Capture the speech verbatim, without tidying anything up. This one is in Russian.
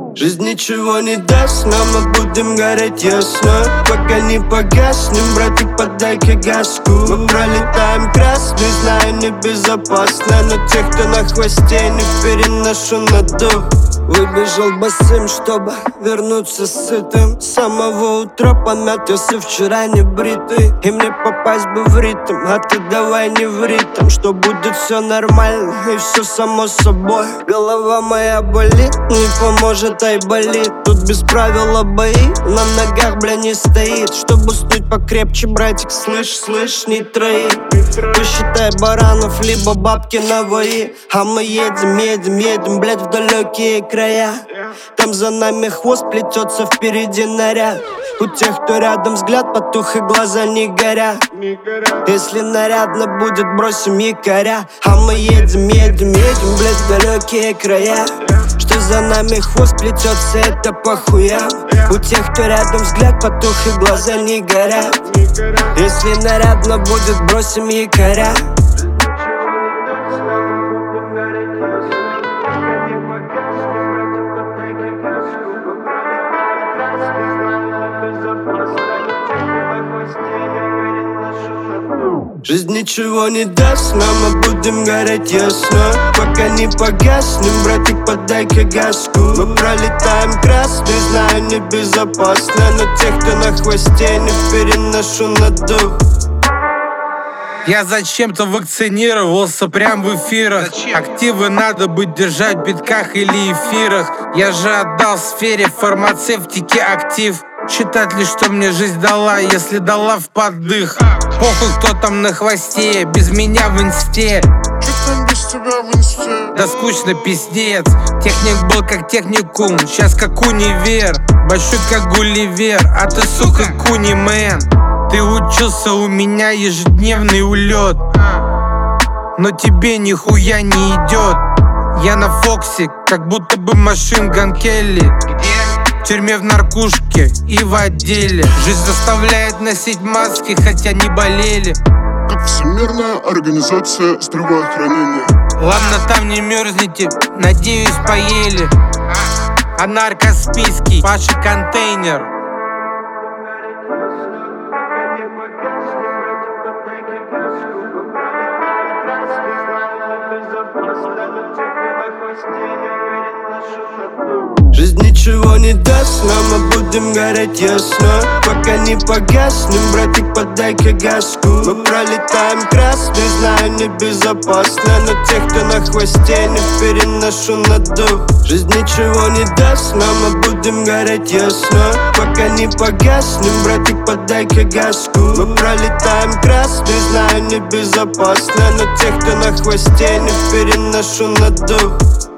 Жизнь ничего не даст, но мы будем гореть ясно. Пока не погаснем, братик, подай-ка газку. Мы пролетаем красный, знаю, небезопасно, но тех, кто на хвосте, не переношу на дух. Выбежал босым, чтобы вернуться сытым. С самого утра помятился, вчера не бритый. И мне попасть бы в ритм, а ты давай не в ритм. Что будет все нормально и все само собой. Голова моя болит, не поможет, ай болит. Тут без правила бои, на ногах, бля, не стоит. Чтобы уснуть покрепче, братик, слышь, слышь, не трои. Посчитай баранов, либо бабки на вои. А мы едем, едем, едем, блядь, в далекие края. Там за нами хвост плетется, впереди наряд. У тех, кто рядом, взгляд потух и глаза не горят. Если нарядно будет, бросим якоря. А мы едем, едем, едем, блядь, в далекие края. Что за нами хвост плетется, это похуям. У тех, кто рядом, взгляд потух и глаза не горят. Если нарядно будет, бросим якоря. Жизнь ничего не даст, но мы будем гореть ясно. Пока не погаснем, братик, подай-ка газку. Мы пролетаем красный, знаю, небезопасно, но тех, кто на хвосте, не переношу на дух. Я зачем-то вакцинировался прям в эфирах. Активы надо будет держать в битках или эфирах. Я же отдал сфере фармацевтики актив. Считать ли, что мне жизнь дала, если дала в поддых. Похуй, кто там на хвосте, без меня в инсте. Чё там без тебя в инсте? Да скучно, пиздец. Техник был как техникум, сейчас как универ. Большой как Гулливер, а ты, сука, кунимен. Ты учился, у меня ежедневный улет, но тебе нихуя не идет. Я на Фоксе, как будто бы Машин Ган Келли. В тюрьме, в наркушке и в отделе. Жизнь заставляет носить маски, хотя не болели. Как Всемирная организация здравоохранения. Ладно, там не мерзните, надеюсь, поели. А наркоспиский, Паша контейнер. Жизнь ничего не даст, но мы будем гореть ясно. Пока не погаснем, братик, подай-ка газку. Мы пролетаем красный, знаю, небезопасно, но тех, кто на хвосте, не переношу на дух. Жизнь ничего не даст, но мы будем гореть ясно. Пока не погаснем, братик, подай-ка газку. Мы пролетаем красный, знаю, небезопасно, но тех, кто на хвосте, не переношу на дух.